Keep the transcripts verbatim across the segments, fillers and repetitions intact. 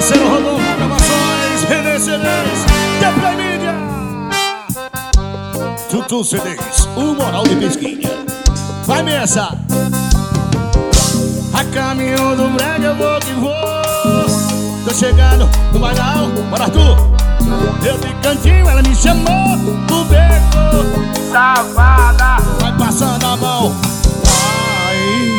parceiro Rodolfo Gravações, René C Ds, Deplay Mídia, Tutu C Ds, o Moral de Pesquinha. Vai nessa! A caminho do brega eu vou que vou. Tô chegando no bailão, bora Arthur. Eu de cantinho, ela me chamou pro beco. Safada, vai passando a mão. Ai.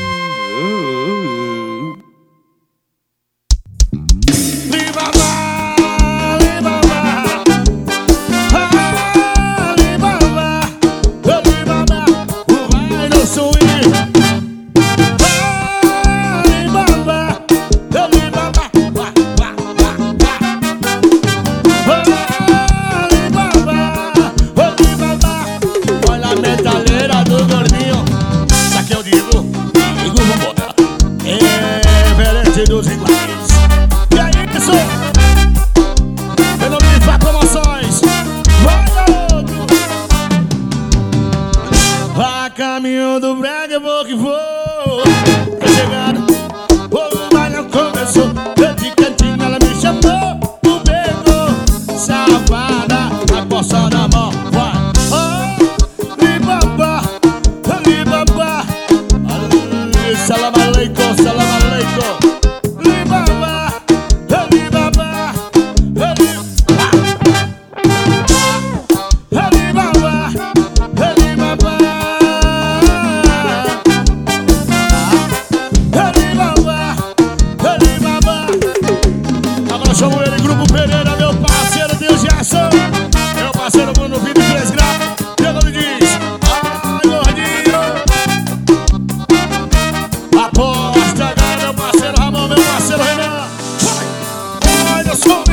Dos iguais. E aí, pessoal? Eu não me faz promoções. Vai, garoto! A caminho do brega eu vou que vou. Tô chegando, o baile começou. Eu de cantinho, ela me chamou pro beco. Safada, vai coçando a mão. Vai. Oh, libaba, libaba. Salam aleikum, salam aleikum. Chamo ele, Grupo Pereira, meu parceiro Deus Gerson, meu parceiro Bruno Vitor três graus. Meu nome diz, ai gordinho. Aposta, agora meu parceiro Ramon, meu parceiro Renan. Vai, olha só.